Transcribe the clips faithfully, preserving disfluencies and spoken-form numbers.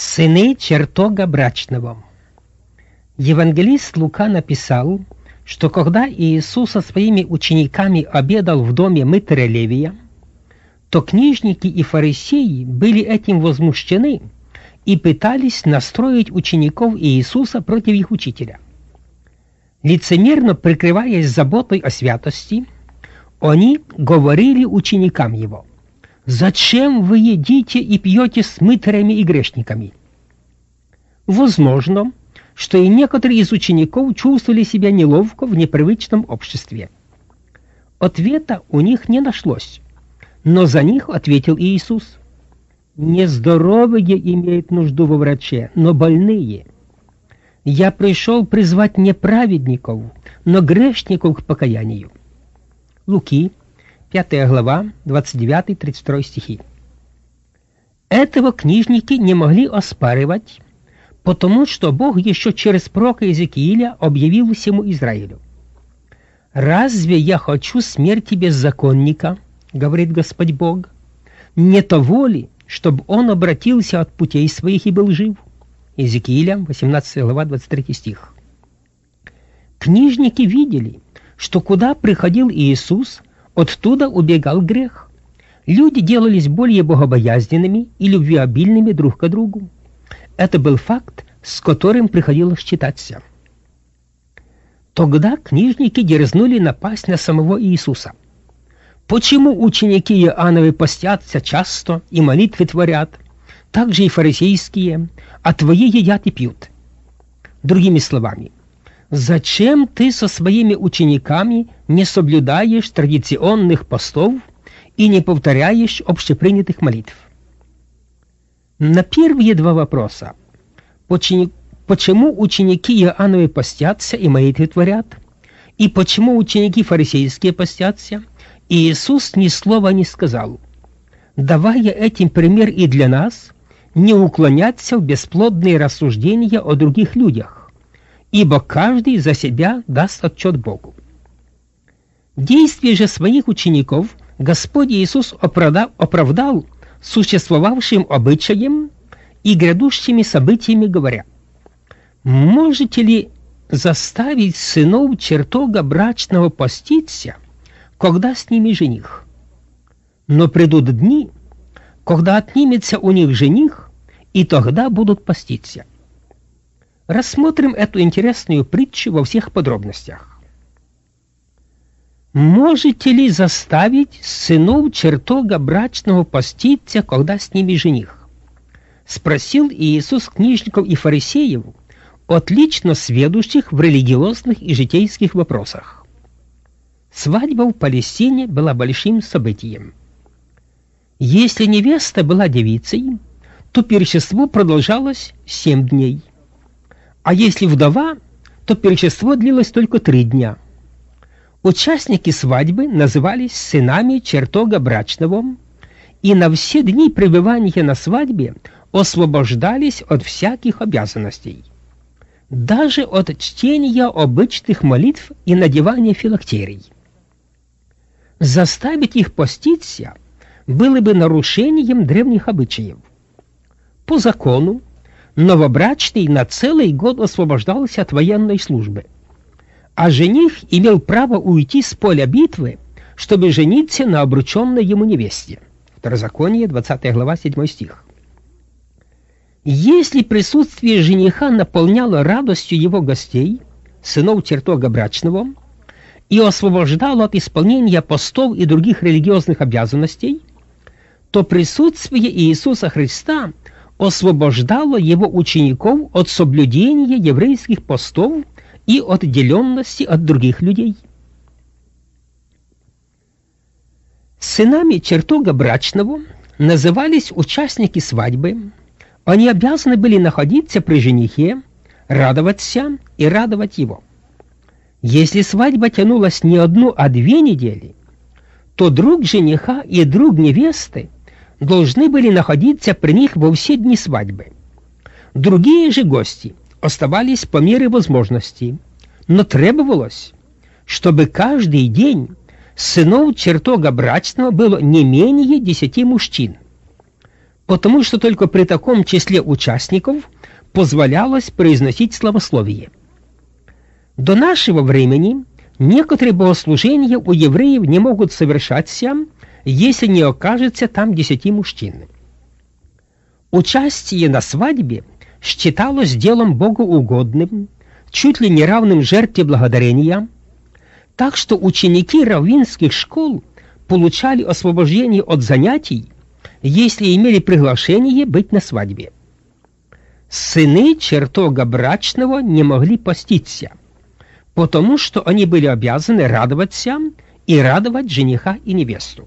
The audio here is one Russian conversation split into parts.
Сыны чертога брачного. Евангелист Лука написал, что когда Иисус со своими учениками обедал в доме мытаря Левия, то книжники и фарисеи были этим возмущены и пытались настроить учеников Иисуса против их учителя. Лицемерно прикрываясь заботой о святости, они говорили ученикам его: «Зачем вы едите и пьете с мытарями и грешниками?» Возможно, что и некоторые из учеников чувствовали себя неловко в непривычном обществе. Ответа у них не нашлось, но за них ответил Иисус: «Нездоровые имеют нужду во враче, но больные. Я пришел призвать не праведников, но грешников к покаянию». Луки, пятая глава, двадцать девятый тридцать второй стихи. Этого книжники не могли оспаривать, потому что Бог еще через пророка Иезекииля объявил всему Израилю: «Разве я хочу смерти беззаконника, говорит Господь Бог, не того ли, чтобы он обратился от путей своих и был жив?» Иезекииля, восемнадцатая глава, двадцать третий стих. Книжники видели, что куда приходил Иисус, оттуда убегал грех. Люди делались более богобоязненными и любвеобильными друг к другу. Это был факт, с которым приходилось считаться. Тогда книжники дерзнули напасть на самого Иисуса. Почему ученики Иоанновы постятся часто и молитвы творят, так же и фарисейские, а твои едят и пьют? Другими словами, зачем ты со своими учениками не соблюдаешь традиционных постов и не повторяешь общепринятых молитв? На первые два вопроса, почему ученики Иоанновы постятся и молитвы творят, и почему ученики фарисейские постятся, Иисус ни слова не сказал, давая этим пример и для нас не уклоняться в бесплодные рассуждения о других людях, ибо каждый за себя даст отчет Богу. Действия же своих учеников Господь Иисус оправдал, оправдал существовавшим обычаем и грядущими событиями, говоря: «Можете ли заставить сынов чертога брачного поститься, когда с ними жених? Но придут дни, когда отнимется у них жених, и тогда будут поститься». Рассмотрим эту интересную притчу во всех подробностях. «Можете ли заставить сынов чертога брачного поститься, когда с ними жених?» — спросил Иисус книжников и фарисеев, отлично сведущих в религиозных и житейских вопросах. Свадьба в Палестине была большим событием. Если невеста была девицей, то пиршество продолжалось семь дней. А если вдова, то пиршество длилось только три дня. Участники свадьбы назывались сынами чертога брачного, и на все дни пребывания на свадьбе освобождались от всяких обязанностей, даже от чтения обычных молитв и надевания филактерий. Заставить их поститься было бы нарушением древних обычаев. По закону, новобрачный на целый год освобождался от военной службы, а жених имел право уйти с поля битвы, чтобы жениться на обрученной ему невесте. Второзаконие, двадцатая глава, седьмой стих. Если присутствие жениха наполняло радостью его гостей, сынов чертога брачного, и освобождало от исполнения постов и других религиозных обязанностей, то присутствие Иисуса Христа освобождало его учеников от соблюдения еврейских постов и от отделенности от других людей. Сынами чертога брачного назывались участники свадьбы. Они обязаны были находиться при женихе, радоваться и радовать его. Если свадьба тянулась не одну, а две недели, то друг жениха и друг невесты должны были находиться при них во все дни свадьбы. Другие же гости оставались по мере возможности, но требовалось, чтобы каждый день сынов чертога брачного было не менее десяти мужчин. потому что только при таком числе участников позволялось произносить славословие. До нашего времени некоторые богослужения у евреев не могут совершаться, если не окажется там десяти мужчин. Участие на свадьбе считалось делом богоугодным, чуть ли не равным жертве благодарения, так что ученики раввинских школ получали освобождение от занятий, если имели приглашение быть на свадьбе. Сыны чертога брачного не могли поститься, потому что они были обязаны радоваться и радовать жениха и невесту.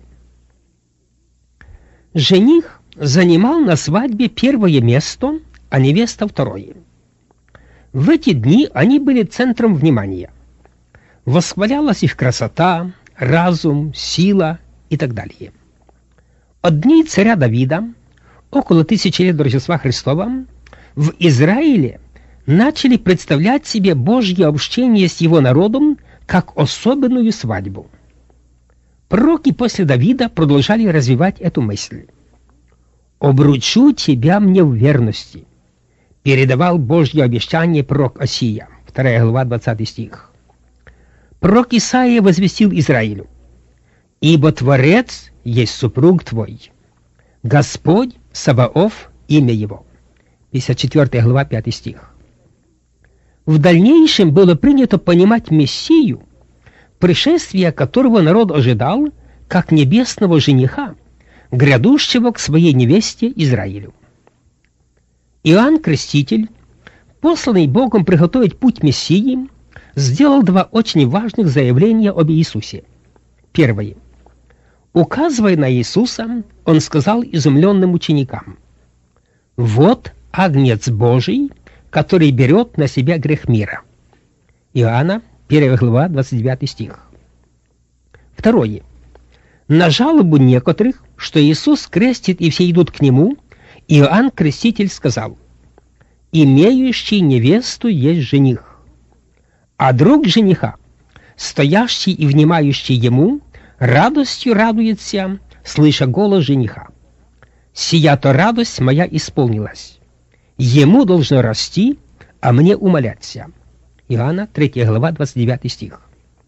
Жених занимал на свадьбе первое место, а невеста второе. В эти дни они были центром внимания. Восхвалялась их красота, разум, сила и так далее. От дней царя Давида, около тысячи лет до Рождества Христова, в Израиле начали представлять себе Божье общение с его народом как особенную свадьбу. Пророки после Давида продолжали развивать эту мысль. «Обручу тебя мне в верности», передавал Божье обещание пророк Осия, вторая глава, двадцатый стих. Пророк Исаия возвестил Израилю: «Ибо Творец есть супруг твой, Господь Саваоф имя его». пятьдесят четвёртая глава, пятый стих. В дальнейшем было принято понимать Мессию, пришествие которого народ ожидал, как небесного жениха, грядущего к своей невесте Израилю. Иоанн Креститель, посланный Богом приготовить путь Мессии, сделал два очень важных заявления об Иисусе. Первое. Указывая на Иисуса, он сказал изумленным ученикам: «Вот Агнец Божий, который берет на себя грех мира». Иоанна, первая глава, двадцать девятый стих. Второе. На жалобу некоторых, что Иисус крестит и все идут к Нему, Иоанн Креститель сказал: «Имеющий невесту есть жених, а друг жениха, стоящий и внимающий ему, радостью радуется, слыша голос жениха. Сия-то радость моя исполнилась. Ему должно расти, а мне умоляться». Иоанна, третья глава, двадцать девятый стих.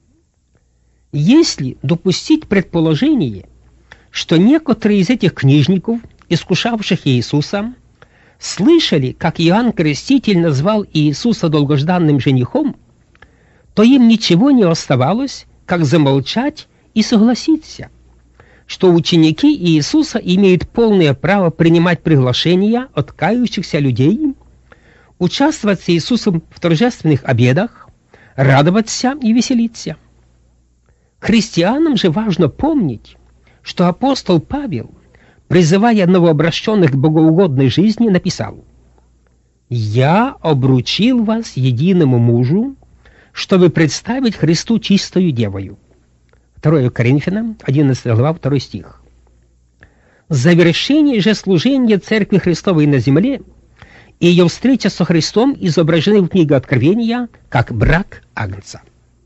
Если допустить предположение, что некоторые из этих книжников, искушавших Иисуса, слышали, как Иоанн Креститель назвал Иисуса долгожданным женихом, то им ничего не оставалось, как замолчать и согласиться, что ученики Иисуса имеют полное право принимать приглашения от кающихся людей, участвовать с Иисусом в торжественных обедах, радоваться и веселиться. Христианам же важно помнить, что апостол Павел, призывая новообращенных к богоугодной жизни, написал: «Я обручил вас единому мужу, чтобы представить Христу чистою девою». второе Коринфянам, одиннадцатая глава, второй стих. Завершение же служения Церкви Христовой на земле и ее встреча со Христом изображены в книге Откровения как брак Агнца.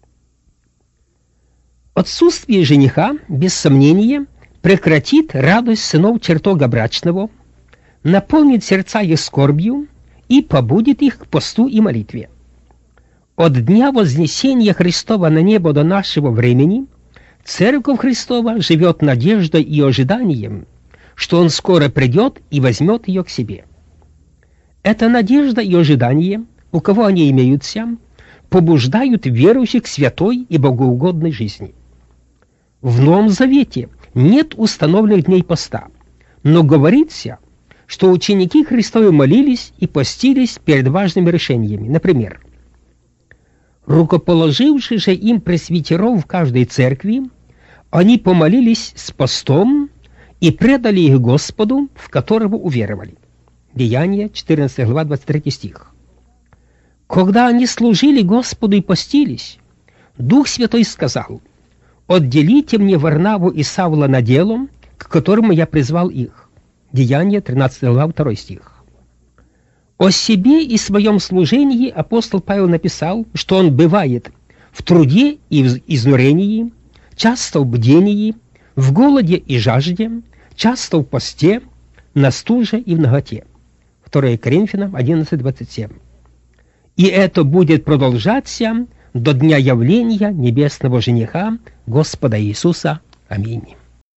Отсутствие жениха, без сомнения, прекратит радость сынов чертога брачного, наполнит сердца их скорбью и побудит их к посту и молитве. От дня вознесения Христова на небо до нашего времени Церковь Христова живет надеждой и ожиданием, что Он скоро придет и возьмет ее к себе. Эта надежда и ожидание, у кого они имеются, побуждают верующих к святой и богоугодной жизни. В Новом Завете нет установленных дней поста, но говорится, что ученики Христовы молились и постились перед важными решениями. Например, рукоположивши же им пресвитеров в каждой церкви, они помолились с постом и предали их Господу, в которого уверовали. Деяния, четырнадцатая глава, двадцать третий стих. Когда они служили Господу и постились, Дух Святой сказал: «Отделите мне Варнаву и Савла на дело, к которому я призвал их». Деяния, тринадцатая глава, второй стих. О себе и своем служении апостол Павел написал, что он бывает в труде и в изнурении, часто в бдении, в голоде и жажде, часто в посте, на стуже и в наготе. второе Коринфянам одиннадцать двадцать семь. И это будет продолжаться до дня явления небесного жениха Господа Иисуса. Аминь.